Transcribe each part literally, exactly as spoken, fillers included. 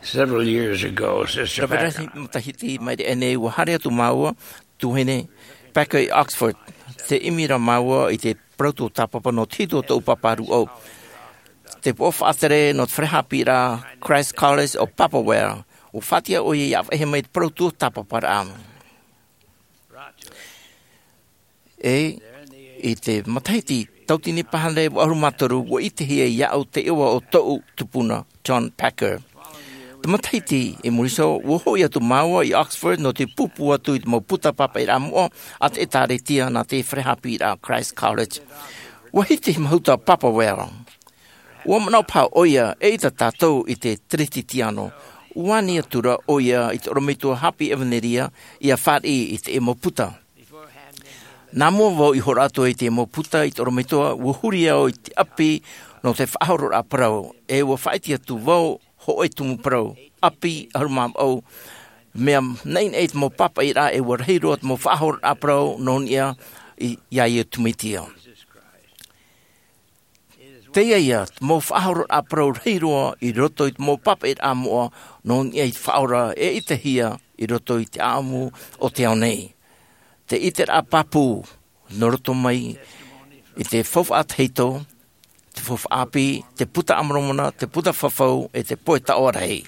Several years ago, Sister Packer. Tahiti mai ene wa harea tu maua tu hene Packer i Oxford. Te imira maua i te proto tapapa no tito to upaparu o. Te pof atere no frehapira Christ College o Papaware. O fatia o i af ehe mai proto tapapara am. E i te matahiti tautini pahane o arumataru o i te hia ia au te iwa o tou tupuna John Packer. Te matahiti e muriso o hoi atu maua i Oxford no te pupu atu i te mo puta papa i ramo at e tare tia na te frehapi i Christ College. O hiti mahuta Papaware. O manau pa oia e i ta tātou i te triti tiano. Uani atura oia i te oromitua hapi evaneria i a whari i te e mo puta. Nā mua wau i horato i te mo puta i te oromitua wuhuri au i te api no te whahoro a parau. E wa whaiti atu wau ho e tumu parau. Api harumam au mea nein e te mo papa i ra e wa reiro at mo whahoro a parau non ia i ia i tumitia. Te ia mo whahoro a parau reiroa i roto i te mo papa i ra mua non ia i whaora e i te hia i roto i te amu o te au nei. Te iter a papu, no roto mai, i te fof at heito, te fof api, te puta amromona, te puta whawhau, e te poeta orahei.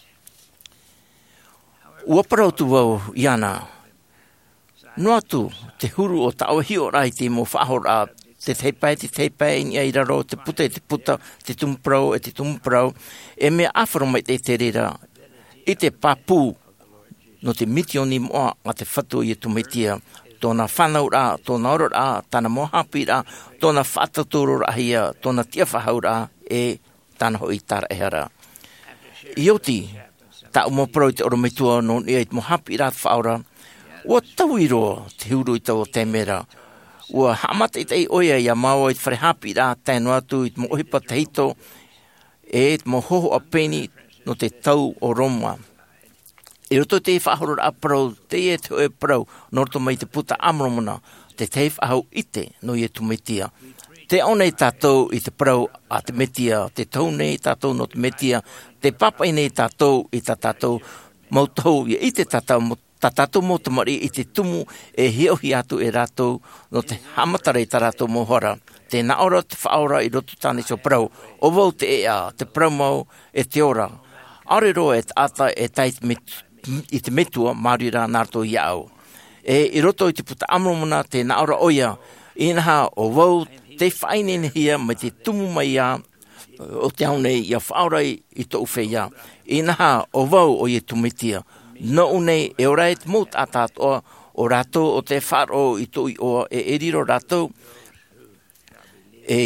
Ua parau tu wau, iana, no atu, te huru o ta awahi o rai te mo whahora, te teipai, te teipai, ni ai raro, te puta, te puta, te tumprau, e te tumprau, e mea awharo mai te te rera, i te papu, no te mitioni moa a te whatu i e tumitia, tōna whanau rā, tōna oro rā, tāna mohapi rā, tōna whatatoro rā hia, tōna tia whahau rā, e tāna hoi tāra e hara. I oti, tā umopro i te oromitua no ni e te mohapi rā te whaura, ua tau i roa te huru i tau o te mera, ua hamata i te oia i a maua i te wharehapi rā, tēnu atu i te mo ohipa te hito, e te mo hoho a peni no te tau o Roma. I roto te whahoro a parau, te e te oe parau, no roto mai te puta amromona, te te whahau ite no i e tu metia. Te aunei tātou i te parau a te metia, te taunei tātou no te metia, te papai nei tātou i tā tātou mautau, i te tātou, tā tātou mo te mari i te tumu e hiohi atu e rātou no te hamatarei tā rātou mohora. Te naora te whaora i roto tāne so parau, o wau te ea, te parau mau e te ora. Arero e ata e tait metu, i te metua marira nārto i au. E i roto i te puta amromona te naora oia, inaha o wau te whainene hia mai te tumu mai ia, o te aunei ia whaorai i to uwhe ia. Inaha o wau o i tumitia. No unei e orai te mūt atat o, o rato o te wharo i to i oa e eriro rato, e,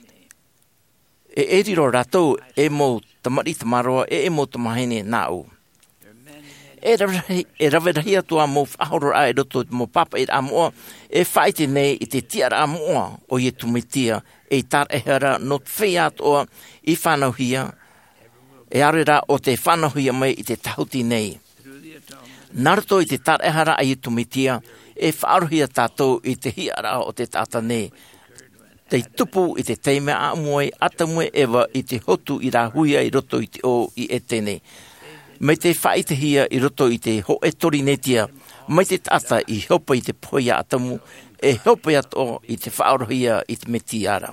e eriro rato e mo tamari tamaroa e e mo tamahene nāu. E rawerahi atua mō whahoro a e roto mō papa i amoa, e whaite nei i te tiara amoa o i tumitia, e tar e hara no te whea atoa i whanauhia, e arera o te whanauhia mai i te tahuti nei. Naruto i te tar e hara a i tumitia, e whaarohia tātou i te hiara o te tata nei. Te tupu i te teime a amoe, atamue ewa i te hotu i rā huia i roto i te o i e tene. Mai te whaite hia i roto i te ho e tori netia, mai te tata i hopa i te poia atamu, e hopa ato i te whaorohia i te metiara.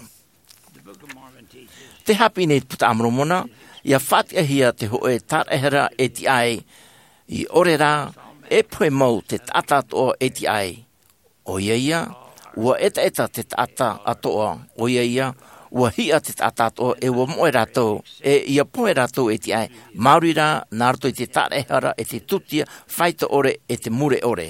Te hapi nei puta amromona, ia whatia hia te ho e tarehera e ti ai, i orera e poe mau te tata atoa e ti ai. O ia ia, ua eta eta te tata atoa, o ia ia, ua hia te tātāto e ua moe rato, e ia poe rato e ti ai, mauri rā, nārto i te tarehara, e te tutia, whaita ore, e te mure ore.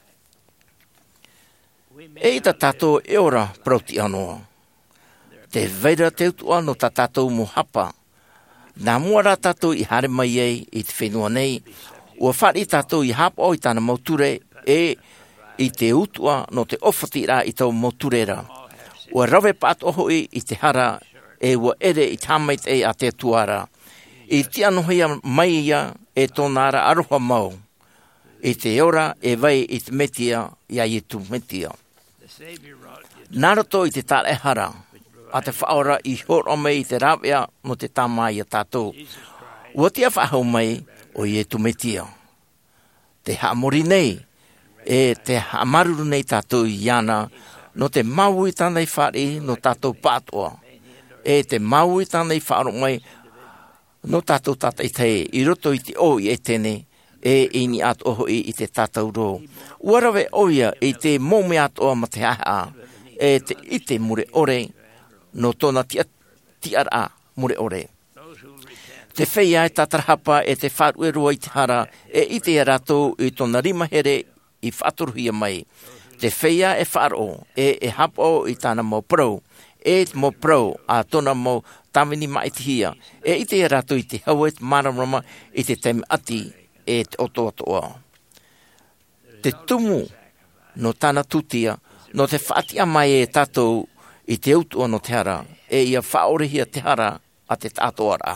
E i ta tātou e ora prauti anoa. Te veira te utua no ta tātou mo hapa. Nā mua rā tātou i hare mai ei, i te whenua nei, ua whari tātou i hapa o i tāna mauture, e i te utua no te ofati rā i tau mauture rā. Ua rawe pat oho i i te hara e ua ere i tāmait e a te tuara. I te anohia mai ia e tōnara aroha mau. I te ora e vai i te metia ia i tu metia. Narato i te tāre hara, a te whaora i horo me i te rawea no te tamai a tātou. Ua tia whahau mai o i e tumetia. Te haamori nei, e te haamaruru nei tātou i ana, no te mau i tānei whare no tātou pātoa. E te mau i tānei wharo mai no tātou tātai te i roto i te o i e tene, e ini at oho i, i te tātou ro. Uarawe oia i te mome at oa ma te aha, e te i te mure ore, no tōna tia, tiara mure ore. Te whea e tatarahapa e te wharu e roa i te hara, e i te rato i tōna rimahere i whaturuhia mai. Te whea e wharo, e e hapo i tāna mo pro, e te mo pro a tōna mo tamini mai te hia, e i te rato i te hauet maramama i te teme ati e te oto atoa. Te tumu no tāna tutia, no te whaatia mai e tātou i te utua no te hara, e ia whaorehia te hara a te tātoa rā.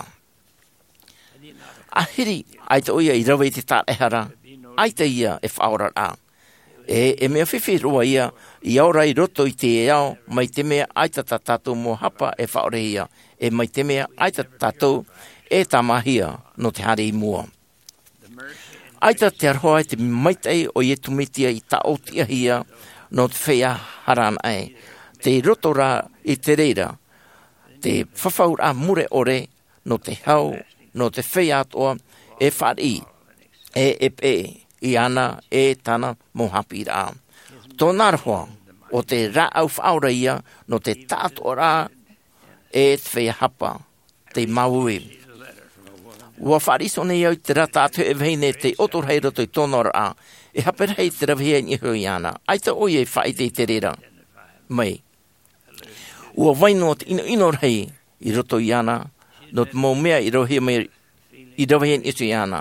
Ahiri, ai te oia i rawe i te tāre hara, ai te ia e whaora rā. E, e mea whiwhi roa ia, i aura i roto i te e au, mai te mea ai ta tātou mō hapa e whaorehia, e mai te mea ai ta tātou e tamahia no te hare i mua. Ai ta te arhoa te maitei o i e tumitia i ta o tia hia no te whea harana ai. Te roto rā i te reira, te whawhau rā mure ore no te hau, no te whea atoa e whari, e e pe, i ana e tana mohapi rā. Tō nārhoa o te rā au whaura ia no te tātoa rā e te whea hapa, te maui. Ua whariso nei au te rata atu e veine te otorhei roto i tōna rā, e haperhei te rawhia ni hui ana, ai te oie whai te te rera. Mai. Ua waino te ino ino rei i roto i ana, no te mō mea i rohia mai i rawhia ni hui ana.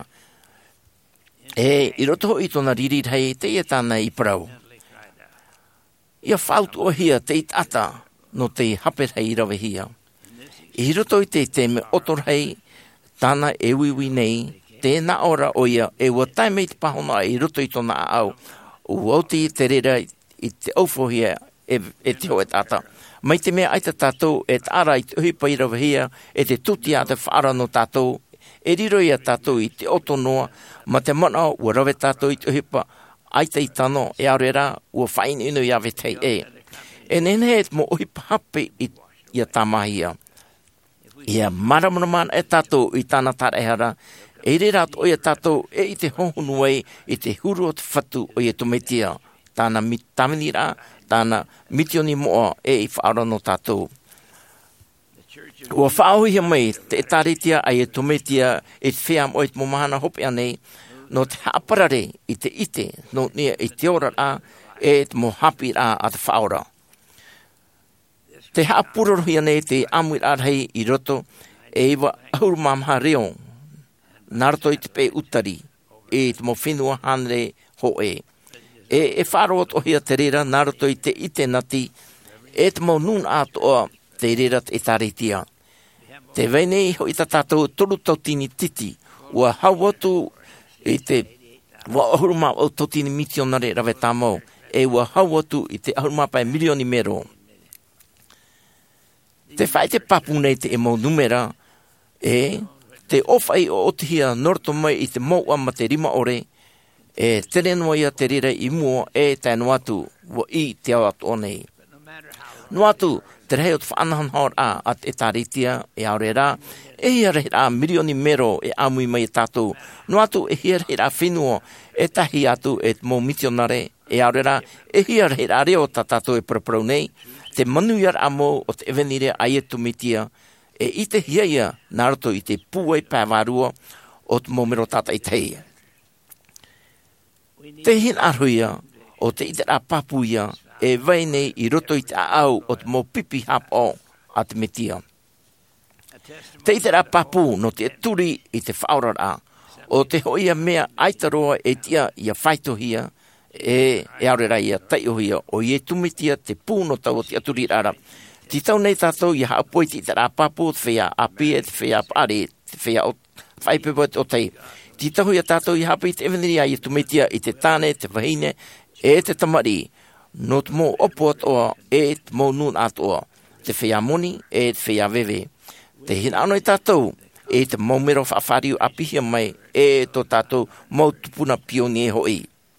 E i roto i tōna riri rei te ia tāna i parau. Ia whautu o hia te itata no te haperhei i rawhia. I roto i te te me otorhei tāna e wiwi nei, tēnā ora o ia, e ua taimei te pahona i roto i tōna au, u auti te rera i te aufohia e, e te hoe tāta. Mai te mea aita tātou e te ara i te uhipa i rawahia, e te tuti a te whaara no tātou, e riro ia tātou i te oto noa, ma te mana ua rawe tātou i te uhipa, aita i tano e aurera ua whaini inu i awe tei e. E nene e te mo uhipa hape i ia tamahia. Ia maramanaman e tātou i tāna tarehara, e re rato o ia tātou e i te hohonuei i te huru o te whatu o ia tumetia, tāna tamini rā, tāna mitioni moa e i whaara no tātou. Ua whaohia mai te tāretia a ia tumetia e te whea mo i te momahana hopi anei, no te haparare i te ite, no nia i te ora rā, e te mohapi rā a te whaora. Te hapurorohia nei te amui arhei i roto e iwa ahuru mamha reo. Naruto i te pe utari e te mo whenua hanre ho e. E e wharoat o hia te rera naruto i te ite nati e te mo nun atoa te rera te taritia. Te weinei ho i ta tātou toru tautini titi ua hauatu i te wa ahuru ma o tautini mitionare rawe tāmau e ua hauatu i te ahuru ma pai milioni mero. Te whai te papu nei te emo numera e te ofai o otihia norto mai i te moua ma te rima ore e te renua ia te rira i mua e te anuatu wa i te au atu nei. Nuatu te rei o te whaanahan hor a at e taritia e aure rā e hia rei rā milioni mero e amui mai e tātou. Nuatu e hia rei rā whenua e tahi atu e te mō mitionare e aure rā e hia rei rā reo ta tātou e paraparau nei. Te manuiar amo o te evenire a ia tumitia e i te hiaia naruto i te puai pāwarua o te momero tata i teia. Te hin arhuia o te ite rā papuia e vainei i roto i te au o te mo pipi hapo a te metia. Te ite rā papu no te turi i te whaurara o te hoia mea aitaroa e tia i a whaitohia e e aurera ia taiohia o i e tumitia te pūno tau o te aturi rara. Ti tau nei tātou i haapoi ti te rā papu te whea api e te whea apare, te whea o whaipepo o tei. Ti tau ia tātou i haapoi te eveniri a i tumitia i te tāne, te wahine, e te tamari, no te mō opo atoa e te mō nun atoa, te whea moni e te whea wewe. Te hina anoi tātou e te maumero whawhariu apihia mai e tō tātou mautupuna pioni e hoi.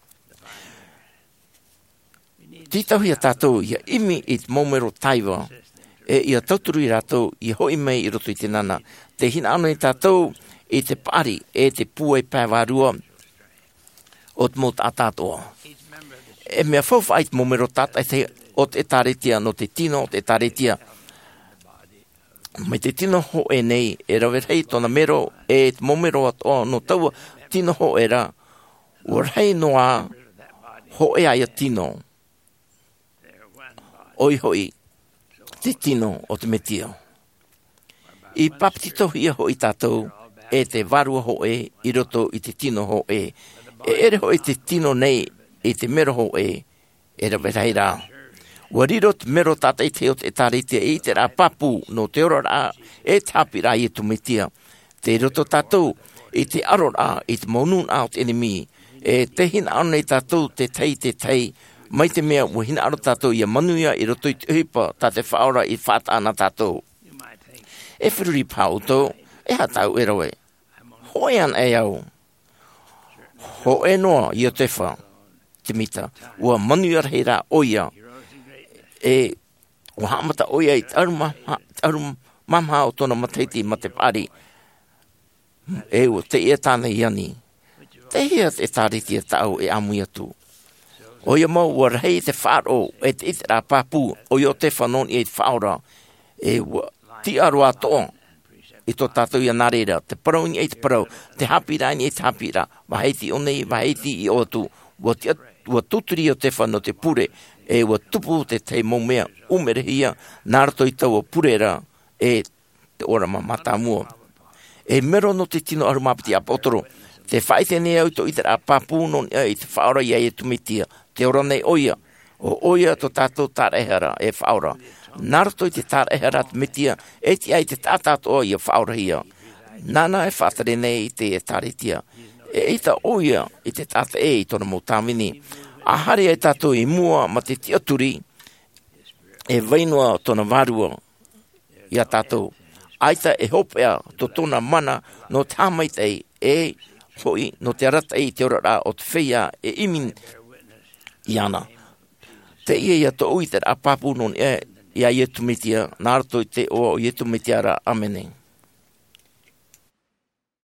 Titahu ia tātou ia imi i te maumero taiwa e ia tauturu i rātou i hoi mai i roto i te nana. Te hina anu i tātou i te pari e te pua i pāwarua o te mōt atatoa. E mea whauwha i te maumero tata e te o te tāretia no te tino o te tāretia. Me te tino ho e nei e rawirhei tōna mero e te maumero atoa no taua tino ho e ra ua rei noa ho e aia tino. Oi hoi te tino o te metia. I papitito hia ho i tātou e te varua ho e i roto i te tino ho e. E ere ho i te tino nei i te mero ho e e rawirhei rā. Ua riro te mero tata i te o te tāretia e i te rā papu no te ora rā e tāpi rā i tu metia. Te roto tātou i te aro rā i te maunun out enemy e te hina anu nei tātou te tei te tei mai te mea ua hina aro tātou i a manuia i roto i te uhipa tā te whaora i whātāna tātou. E whiruri pāuto e hatau e rawe. Hoi an e au. Ho e noa i o te wha te mita. Ua manuia rei rā oia. E o hamata oia i taru mamha o tōna mateiti ma te pari. E o te ia tāna i ani. Te hia te tāriti e tau e amu atu. Oia mau ua rei te whāro e te ite rā pāpū o i o te whanon i e te whaora. E ua ti aroa toa i tō tātou i a nārera. Te parau i e te parau. Te hapira i e te hapira. Waheiti o nei, waheiti i o atu. Ua tuturi o te whano te pure. E ua tupu te te maumea umerehia nārato i tau o purera e te ora ma matamua. E mero no te tino arumapiti a potoro. Te whaite nei au to i te rā pāpū non i te whaora i e tumitia. Te ora nei oia. O oia to tātou tārehara e whaora. Nārato i te tārehara te mitia e ti ai te tātātoa i a whaora hia. Nana e whātare nei i te e tāretia. E i ta oia i te tāta e i tona mō tāmini. A hari e tātou i mua ma te tiaturi e wainua tōna varua i a tātou. Aita e hopea to tōna mana no te hamaitei e hoi no te arata i te ora rā o te whea e imin i ana. Te ia ia to ui te rā papu non e i a ietumitia nārato i te o ietumitia rā amene.